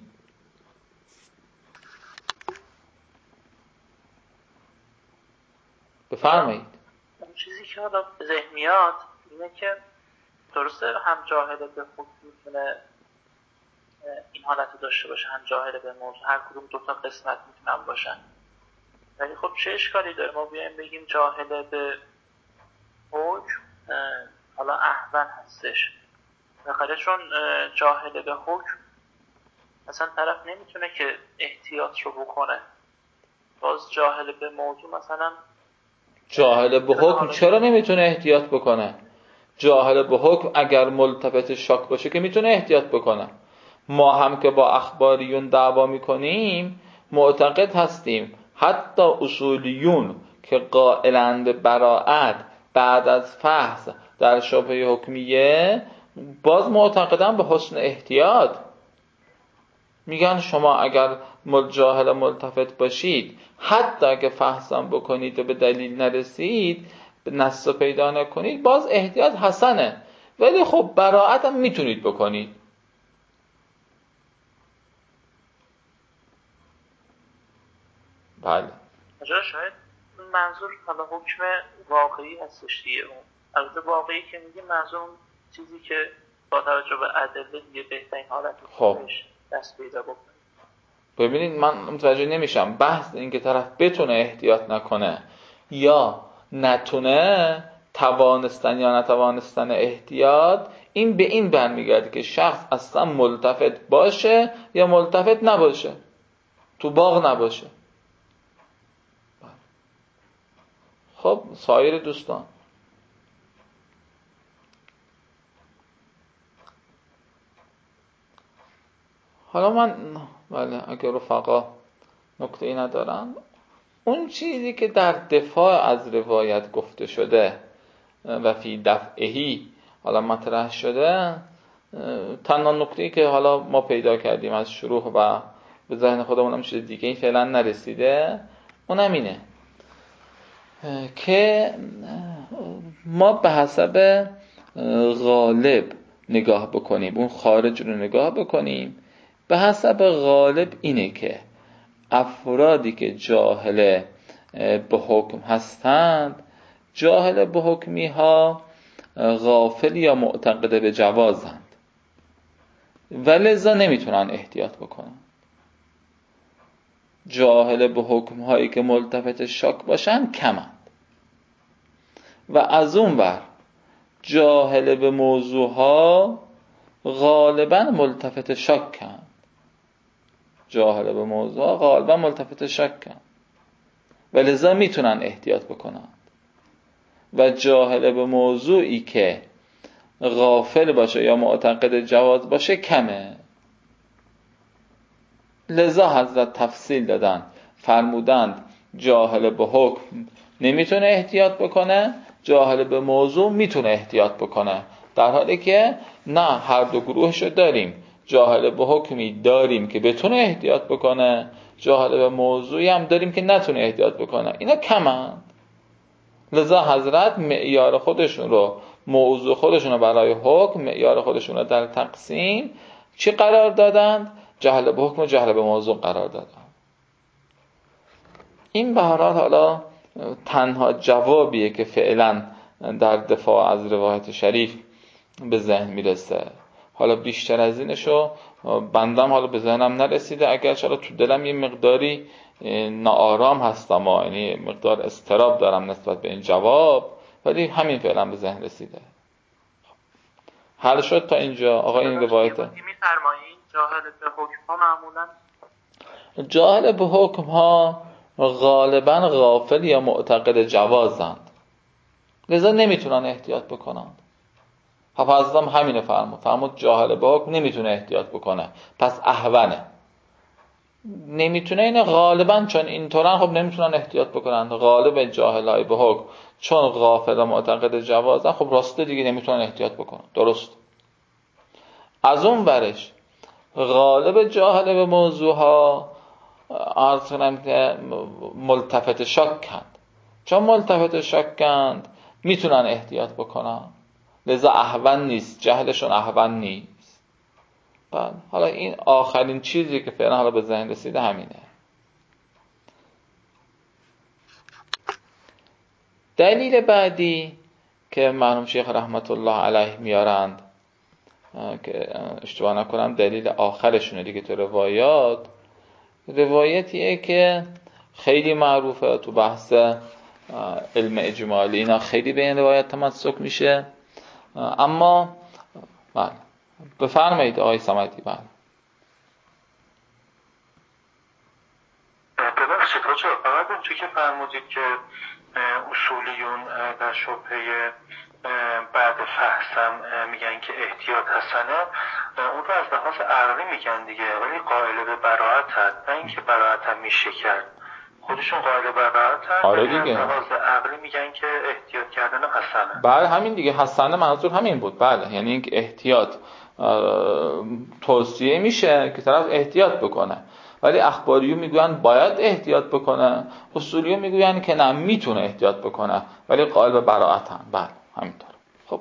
بفرمایید. اون چیزی که حالا به ذهن میاد اینه که درسته هم جاهل به حکم میتونه این حالت داشته باشه، هم جاهل به موضوع، هر کدوم دو تا قسمت میتونن باشن. ولی خب چه اشکالی داره ما بیایم بگیم جاهل به حکم حالا احون هستش، بخاطر چون جاهل به حکم اصلا طرف نمیتونه که احتیاط رو بکنه. باز جاهل به موضوع مثلا جاهل به حکم چرا نمیتونه احتیاط بکنه؟ جاهل به حکم اگر ملتفت شک باشه که میتونه احتیاط بکنه. ما هم که با اخباریون دعوا میکنیم معتقد هستیم حتی اصولیون که قائلند به براءت بعد از فحص در شبهه حکمیه باز معتقدن به حسن احتیاط. میگن شما اگر جاهل ملتفت باشید حتی اگه فحصم بکنید و به دلیل نرسید، نص پیدا نکنید، باز احتیاط حسنه، ولی خب براءت هم میتونید بکنید. بله اجازه شاید منظور حالا حکم واقعی هستش دیگه. اون البته واقعی که میگه منظور اون چیزی که با توجه به ادله دیگه بهترین حالت خب بهش دست پیدا بکنه. ببینید من متوجه نمیشم بحث این که طرف بتونه احتیاط نکنه یا نتونه، توانستن یا نتوانستن احتیاط، این به این برمیگرده که شخص اصلا ملتفت باشه یا ملتفت نباشه، تو باغ نباشه. خب سایر دوستان، حالا من بله اگر رفقا نکته ای ندارن، اون چیزی که در دفاع از روایت گفته شده و فی دفعهی حالا مطرح شده، تنها نکته‌ای که حالا ما پیدا کردیم از شروع و به ذهن خودمون هم چیز دیگه این فعلا نرسیده، اونم اینه که ما به حسب غالب نگاه بکنیم، اون خارج رو نگاه بکنیم. به حسب غالب اینه که افرادی که جاهل به حکم هستند، جاهل به حکمی ها غافل یا معتقد به جوازند و لذا نمیتونن احتیاط بکنن. جاهل به حکم هایی که ملتفت شک باشن کمند و از اون ور جاهل به موضوع ها غالبا ملتفت شک کن. جاهل به موضوع غالبا ملتفت شک کن و لذا میتونن احتیاط بکنن. و جاهل به موضوعی که غافل باشه یا معتقد جواز باشه کمه. لذا حضرت تفصیل دادن، فرمودند جاهل به حکم نمیتونه احتیاط بکنه، جاهل به موضوع میتونه احتیاط بکنه، در حالی که نه، هر دو گروهشو داریم. جاهل به حکمی داریم که بتونه احتیاط بکنه، جاهل به موضوعی هم داریم که نتونه احتیاط بکنه. اینا کمند. لذا حضرت معیار خودشون رو، موضوع خودشون رو برای حکم، معیار خودشون رو در تقسیم چی قرار دادند؟ جهل به حکم و جهل به موضوع قرار دادند. این به هر حال حالا تنها جوابیه که فعلا در دفاع از روایت شریف به ذهن میرسه. حالا بیشتر از اینشو بندم حالا به ذهنم نرسیده، اگرچه حالا تو دلم یه مقداری ناآرام هستم، یعنی مقدار اضطراب دارم نسبت به این جواب، ولی همین فعلا به ذهن رسیده. حل شد تا اینجا آقا؟ این روایته می‌فرمایید جاهل به حکم ها معمولا جاهل به حکم ها غالبا غافل یا معتقد جوازند، لذا نمیتونن احتیاط بکنن. پس هم همینه فرمود فرمود جاهل به حکم نمیتونه احتیاط بکنه، پس احونه نمیتونه. اینه غالبا چون اینطورن خب نمیتونن احتیاط بکنن. غالب جاهلای به حکم چون غافل و معتقد جوازن، خب راسته دیگه نمیتونن احتیاط بکنن. درست. از اون برش غالب جاهل به موضوع ها عرض کنم که ملتفت شک کند، چون ملتفت شک کند میتونن احتیاط بکنن، لذا احون نیست، جهلشون احون نیست. بعد حالا این آخرین چیزی که فعلا حالا به ذهن رسیده همینه. دلیل بعدی که مرحوم شیخ رحمت الله علیه میارند که اشتباه نکنم دلیل آخرشونه دیگه تو روایات، روایتیه که خیلی معروفه تو بحث علم اجمالی، اینا خیلی به این روایت تمسک میشه. اما بله بفرمایید آقای صمدی. بله ببخشید حاجا، فقط اون چیزی که فرمودید که اصولیون در شبهه بعد فحصم میگن که احتیاط حسنه، اون رو از لحاظ عقلی میگن دیگه، ولی قائل به براءت هست، نه اینکه براءت هم میشه کرد. خودشون قائل به براءت هست. آره دیگه. از لحاظ عقلی میگن که احتیاط کردن حسنه. بله همین دیگه، حسنه منظور همین بود. بله یعنی اینکه احتیاط توصیه میشه که طرف احتیاط بکنه، ولی اخباریون میگوین باید احتیاط بکنه، اصولیون میگوین که نه میتونه احتیاط بکنه ولی قائل به براءت هم. بله همینطور. خب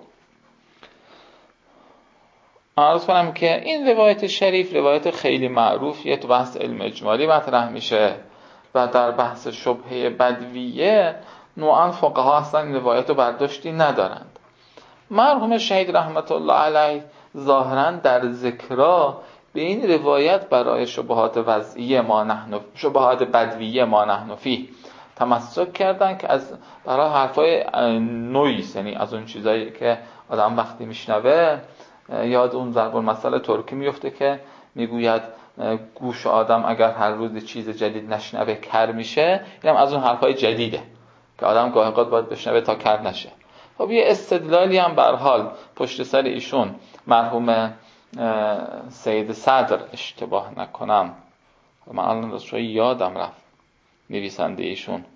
عرض کنم که این روایت شریف روایت خیلی معروفیه، تو بحث علم اجمالی مطرح میشه و در بحث شبهه بدویه نوعا فقها اصلا این روایت رو برداشتی ندارند. مرحوم شهید رحمت الله علیه ظاهرا در ذکرا به این روایت برای شبهات وضعی ما نحن شبهات بدویه ما نحن فیه تمسک کردن که از برای حرفای نویس، یعنی از اون چیزایی که آدم وقتی میشنوه یاد اون ضرب المثل ترکی میفته که میگوید گوش آدم اگر هر روز چیز جدید نشنوه کر میشه. اینم از اون حرفای جدیده که آدم گاهی اوقات باید بشنوه تا کر نشه. خب یه استدلالی هم به هر حال پشت سر ایشون مرحوم سید صدر اشتباه نکنم، من الان راستش یادم رفت نویسنده ایشون،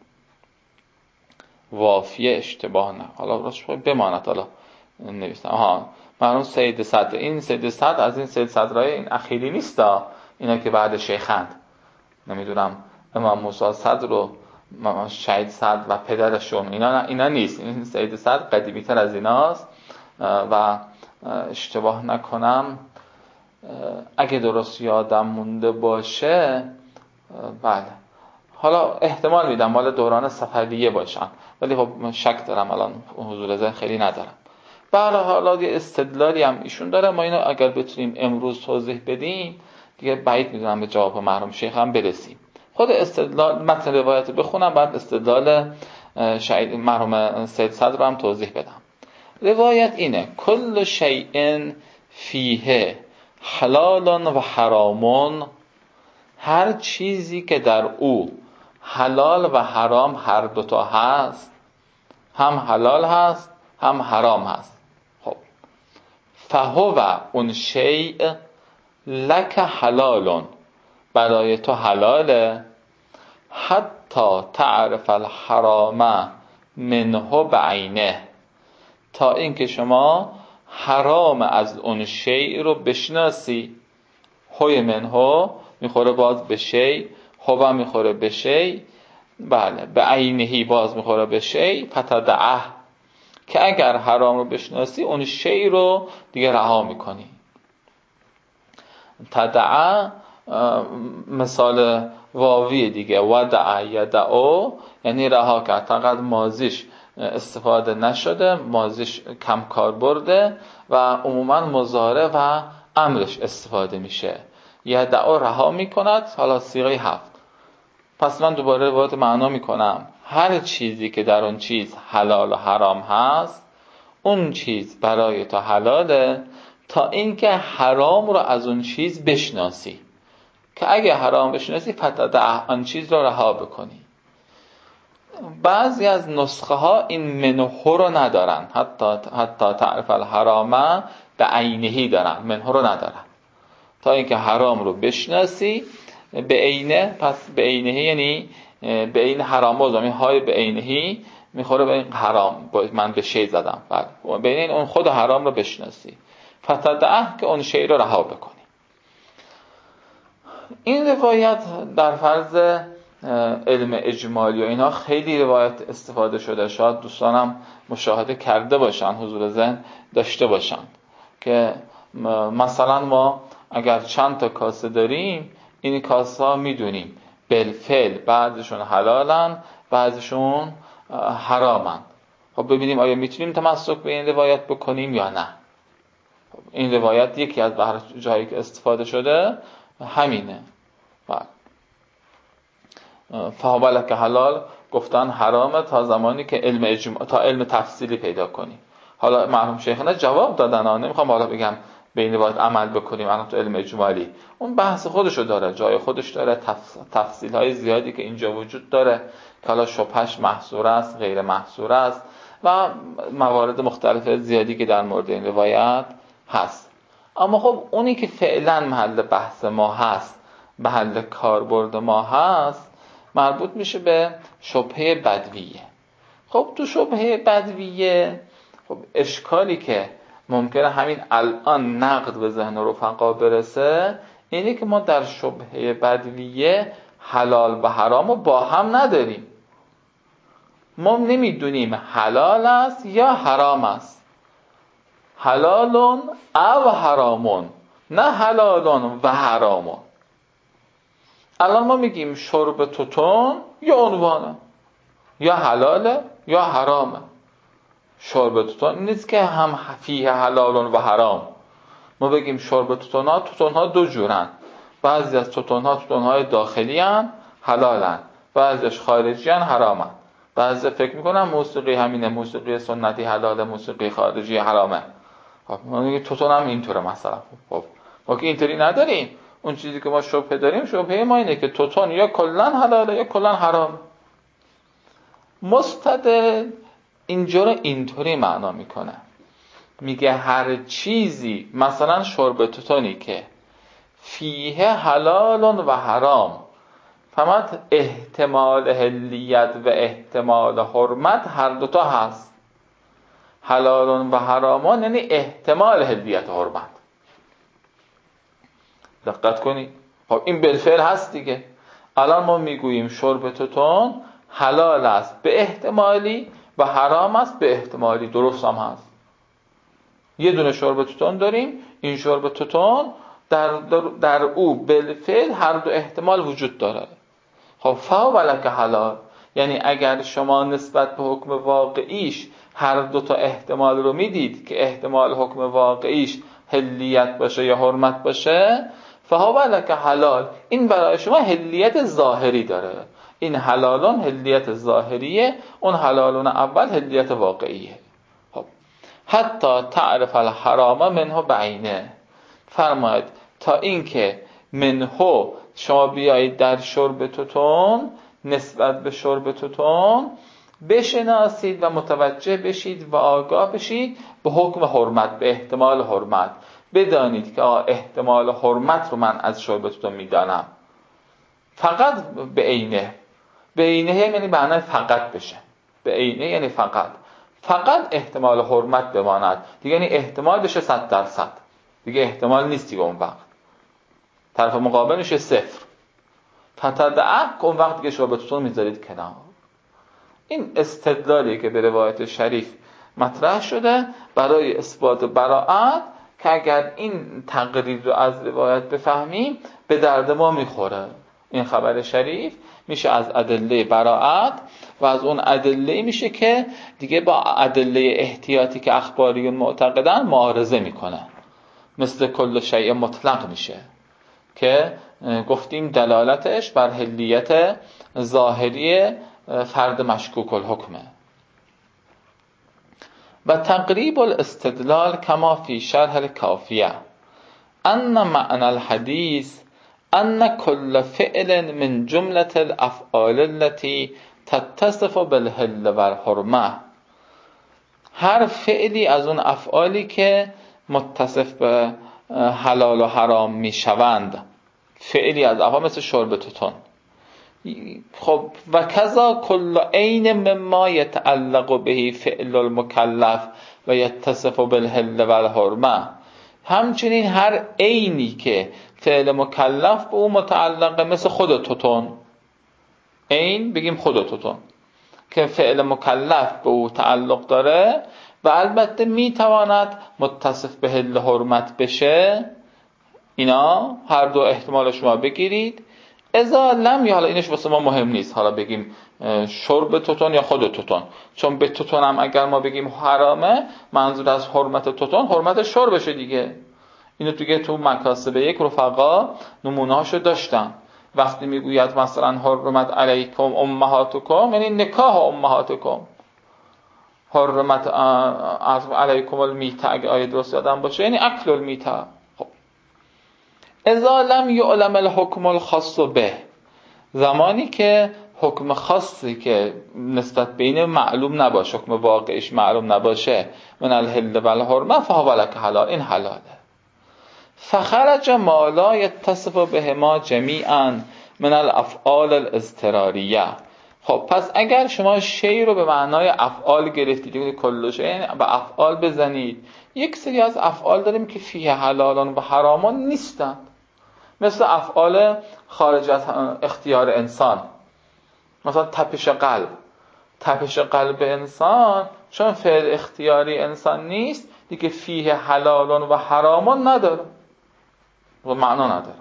وافیه اشتباه نه، حالا راستش بماند حالا نویسم. آها مرحوم سید صدر، این سید صدر از این سید صدرای این اخیری نیستا، اینا که بعد شیخند، نمیدونم امام موسی صدر رو شهید صدر و پدرشون، اینا اینا نیست. این سید صدر قدیمی تر از ایناست و اشتباه نکنم اگه درست یادم مونده باشه، بله حالا احتمال میدم مال دوران صفویه باشن، ولی خب شک دارم الان حضور ذهن خیلی ندارم. بله حالا یه استدلالی هم ایشون داره، ما اینو اگر بتونیم امروز توضیح بدیم دیگه بعید میدونم به جواب مرحوم شیخ هم برسیم. خود استدلال متن روایت بخونم بعد استدلال شهید مرحوم سید صدر رو هم توضیح بدم. روایت اینه: کل شیء فیه حلال و حرام، هر چیزی که در او حلال و حرام هر دوتا هست، هم حلال هست هم حرام هست. خب فهو اون شیء لک حلال، برای تو حلاله، حتی تعرف الحرام منه بعینه، تا اینکه شما حرام از اون شیء رو بشناسی. هوی منه میخوره باز به شیء، هو میخوره به شیء، بله به عینهی باز میخوره به شیء، فتدعه، که اگر حرام رو بشناسی اون شیء رو دیگه رها میکنی. تدعه مثال واوی دیگه، ودع یدعو یعنی رها کرد، فقط ماضیش استفاده نشده، ماضیش کم کار برده و عموما مضارع و امرش استفاده میشه. یدعو رها میکند، حالا صیغه هفت. پس من دوباره روایت معنا میکنم: هر چیزی که در اون چیز حلال و حرام هست، اون چیز برای تو حلاله تا اینکه حرام رو از اون چیز بشناسی، که اگه حرام بشناسی فتدع، آن چیز رو رها بکنی. بعضی از نسخه ها این منه رو ندارن، حتی حتی تعرف الحرام به عینهی دارن، منه رو ندارن، تا اینکه حرام رو بشناسی. به عینه، پس به عینهی یعنی به عین حرام بازم، این های به عینهی میخوره به این حرام، من به شی زدم، بله به این اون خود حرام رو بشناسی، فتدعه که اون شی رو رها بکنی. این روایت در فرض علم اجمالی و اینا خیلی روایت استفاده شده، شاید دوستانم مشاهده کرده باشن، حضور ذهن داشته باشن که مثلا ما اگر چند تا کاسه داریم، این کاسه ها میدونیم بالفعل بعضشون حلالن بعضشون حرامن. خب ببینیم آیا میتونیم تمسک به این روایت بکنیم یا نه. این روایت یکی از جایی که استفاده شده همینه. فهو لک حلال گفتن حرامه تا زمانی که علم اجماع، تا علم تفصیلی پیدا کنی. حالا مرحوم شیخنا جواب دادن، ها نمیخوام حالا بگم به این روایت عمل بکنیم، الان تو علم اجمالی اون بحث خودشو داره، جای خودش داره، تف... تفصیل های زیادی که اینجا وجود داره که حالا شبهش محصور است، غیر محصور است و موارد مختلف زیادی که در مورد این روایت هست. اما خب اونی که فعلا محل بحث ما هست، محل کاربرد ما هست، مربوط میشه به شبهه بدویه. خب تو شبهه بدویه خب اشکالی که ممکنه همین الان نقد به ذهن رفقا برسه اینه که ما در شبهه بدویه حلال و حرام رو با هم نداریم. ما نمیدونیم حلال است یا حرام است، حلالون او حرامون، نه حلالون و حرامون. الان ما میگیم شرب توتون یا عنوانه، یا حلاله یا حرامه. شرب توتون نیست که هم فیه حلالون و حرام، ما بگیم شرب توتون ها، توتون ها دو جورن، بعضی از توتون ها توتون های داخلی هن حلالن، بعضیش خارجی هن حرامن. بعضی فکر میکنن موسیقی همینه، موسیقی سنتی حلاله، موسیقی خارجی حرامه. خب ما میگیم توتون هم اینطوره مثلا. خب ما که اینطوری نداریم. اون چیزی که ما شبهه داریم، شبهه ما اینه که توتون یا کلن حلاله یا کلن حرام. مستدل اینجا رو اینطوری معنا میکنه، میگه هر چیزی، مثلا شرب توتونی که فیه حلال و حرام، فقط احتمال حلیت و احتمال حرمت هر دوتا هست. حلال و حرامان یعنی احتمال حلیت و حرمت. دقت کنید. خب این بالفعل هست دیگه. الان ما میگوییم شرب توتون حلال است به احتمالی و حرام است به احتمالی. درست هم هست. یه دونه شرب توتون داریم، این شرب توتون در, در, در او بالفعل هر دو احتمال وجود داره. خب فهو لک حلال، یعنی اگر شما نسبت به حکم واقعیش هر دو تا احتمال رو میدید که احتمال حکم واقعیش حلیت باشه یا حرمت باشه، فهو لک حلال، این برای شما حلیت ظاهری داره. این حلالون حلیت ظاهریه، اون حلالون اول حلیت واقعیه. خب حتی تعرف الحرام منه بعینه، فرماید تا اینکه منه شما بیایید در شرب توتون نسبت به شرب توتون بشناسید و متوجه بشید و آگاه بشید به حکم حرمت، به احتمال حرمت. بدانید که احتمال حرمت رو من از شرب توتون میدانم. فقط به عینه، به عینه یعنی معنی فقط بشه، به عینه یعنی فقط فقط احتمال حرمت بماند دیگه، یعنی احتمال بشه صد درصد دیگه، احتمال نیست دیگه. اون وقت طرف مقابل میشه صفر. فتدعق، اون وقت دیگه شرب توتون میذارید کنار. این استدلالی که به روایت شریف مطرح شده برای اثبات براءت، که اگر این تقریر رو از روایت بفهمیم به درد ما میخوره. این خبر شریف میشه از ادله براءت و از اون ادله میشه که دیگه با ادله احتیاطی که اخباریون معتقدن معارضه میکنه. مثل کل شیء مطلق میشه که گفتیم دلالتش بر حلیت ظاهری فرد مشکوک الحکمه. و تقریب الاستدلال کما فی شرح الکافیه ان معنی الحدیث ان کل فعل من جمله الافعال التي تتصف بالحل و الحرمه، هر فعلی از اون افعالی که متصف به حلال و حرام می شوند، فعلی از افعال مثل شرب توتون. خب و کذا کل عین مما یتعلق به فعل المکلف و یتصف بالحل و الحرمه، همچنین هر عینی که فعل مکلف به او متعلقه، مثل خود توتون. عین بگیم خود توتون که فعل مکلف به او تعلق داره و البته میتواند متصف به حل حرمت بشه. اینا هر دو احتمال شما بگیرید. اذا لم، یا حالا اینش واسه ما مهم نیست، حالا بگیم شرب توتون یا خود توتون، چون به توتون هم اگر ما بگیم حرامه، منظور از حرمت توتون حرمت شربشه دیگه. اینو دیگه تو مکاسب یک رفقا نمونه هاشو داشتن. وقتی میگوید مثلا حرمت علیکم امهاتکم، یعنی نکاح امهاتکم. حرمت علیکم المیته، اگه آیه درست یادم باشه، یعنی اکل المیته. خب اذا لم یعلم الحکم الخاص به، زمانی که حکم خاصی که نسبت به این معلوم نباشه، حکم واقعیش معلوم نباشه، من الحل و الحرمه فهو لک حلال، این حلاله. فخرج ما لا یتصف بهما جمیعا من الافعال الاضطراریه. خب پس اگر شما شی رو به معنای افعال گرفتید، کل شی به افعال بزنید، یک سری از افعال داریم که فیه حلالان و حرامان نیستند، مثل افعال خارج از اختیار انسان. مثلا تپش قلب، تپش قلب انسان چون فعل اختیاری انسان نیست دیگه، فیه حلالان و حرامان نداره و معنا نداره.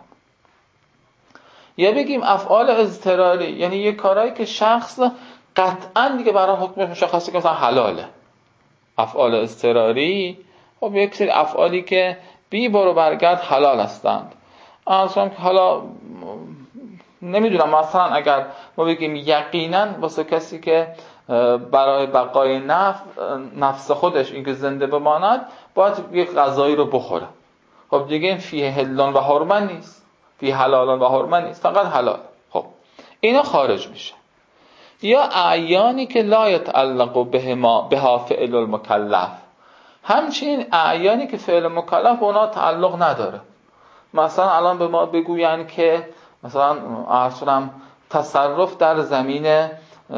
یا بگیم افعال اضطراری، یعنی یه کارهایی که شخص قطعا دیگه برای حکم مشخصه که مثلا حلاله. افعال اضطراری خب یک سری افعالی که بی برو برگرد حلال هستند. اصلا که حالا نمیدونم، مثلا اگر ما بگیم یقینا واسه کسی که برای بقای نفس نفس خودش اینکه زنده بماند باید یک غذایی رو بخوره، خب دیگه این فیه حلال و حرمت نیست، فیه حلال و حرمت نیست، فقط حلال. خب اینا خارج میشه. یا اعیانی که لا یتعلق بهما بها فعل المکلف، همچنین اعیانی که فعل مکلف به اونا تعلق نداره. مثلا الان به ما بگوین که مثلا اصلا تصرف در زمین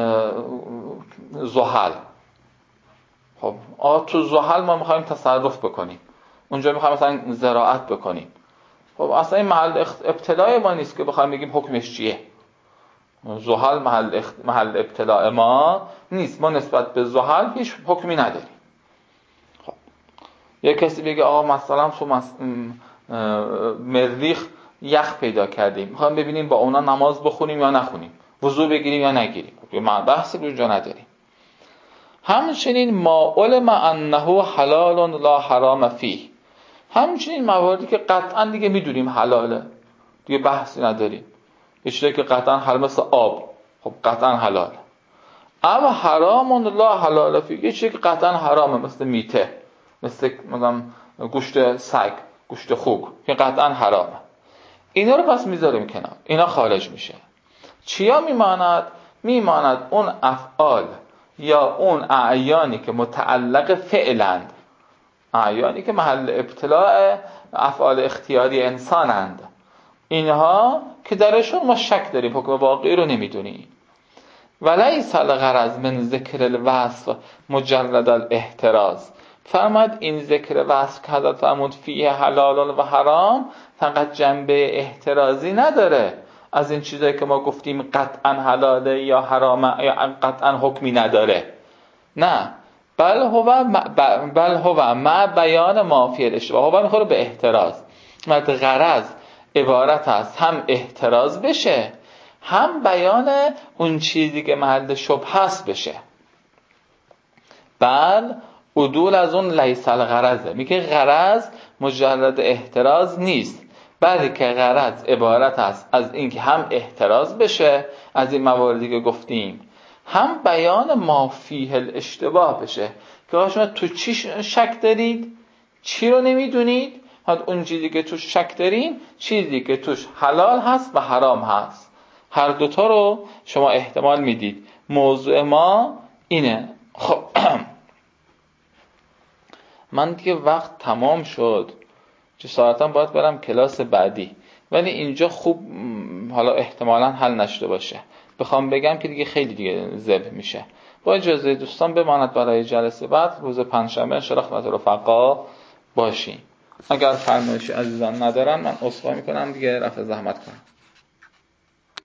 زحل، خب آ تو زحل ما میخوایم تصرف بکنیم، اونجا میخوایم مثلا زراعت بکنیم، خب اصلا این محل ابتلاع ما نیست که بخوایم بگیم حکمش چیه. زحل محل اخت... محل ابتلاع ما نیست، ما نسبت به زحل هیچ حکمی نداریم. خب یه کسی بگه آقا مثلا تو مس... مریخ یخ پیدا کردیم، میخوایم ببینیم با اونا نماز بخونیم یا نخونیم، وضو بگیریم یا نگیریم، ما بحثی اونجا نداریم. همچنین ما علم انه حلال لا حرام فیه، همچنین مواردی که قطعا دیگه میدونیم حلاله، دیگه بحثی نداریم. یه چیزی که قطعا حلال مثل آب، خب قطعا حلاله. اما حرام لا حلال فیه، یه چیزی که قطعا حرامه مثل میته، مثل مثلا گوشت سگ، گوشت خوک، که قطعا حرامه. اینا رو پس میذاریم کنار، اینا خارج میشه. چیا میماند؟ میماند اون افعال یا اون اعیانی که متعلق فعلند، اعیانی که محل ابتلاع افعال اختیاری انسانند، اینها که درشون ما شک داریم، حکم واقعی رو نمیدونیم. ولیس الغرض من ذکر الوصف مجرد الاحتراز، فرماد این ذکر وصف که حضرت فرمود فیه حلال و حرام فقط جنبه احترازی نداره از این چیزایی که ما گفتیم قطعا حلاله یا حرامه یا قطعا حکمی نداره، نه، بل هو بل هو مع بیان ما فی الاشتباه، هو میخوره به احتراز. مد غرض عبارت است هم احتراز بشه، هم بیان اون چیزی که محل شبهه است بشه. بل عدول از اون لیس الغرضه، میگه غرض مجرد احتراز نیست، بلکه غرض عبارت است از اینکه هم احتراز بشه از این مواردی که گفتیم، هم بیان ما فیه الاشتباه بشه که شما تو چی شک دارید، چی رو نمیدونید، حد اون چیزی که توش شک دارین چیزی که توش حلال هست و حرام هست، هر دوتا رو شما احتمال میدید. موضوع ما اینه. خب من دیگه وقت تمام شد، جسارتا باید برم کلاس بعدی، ولی اینجا خوب حالا احتمالاً حل نشده باشه، بخوام بگم که دیگه خیلی دیگه ذبح میشه. با اجازه دوستان بماند برای جلسه بعد روز پنجشنبه ان شاءالله خدمت رفقا باشین. اگر فرمایشی عزیزان ندارن من عذرخواهی میکنم دیگه، رفع زحمت کنم.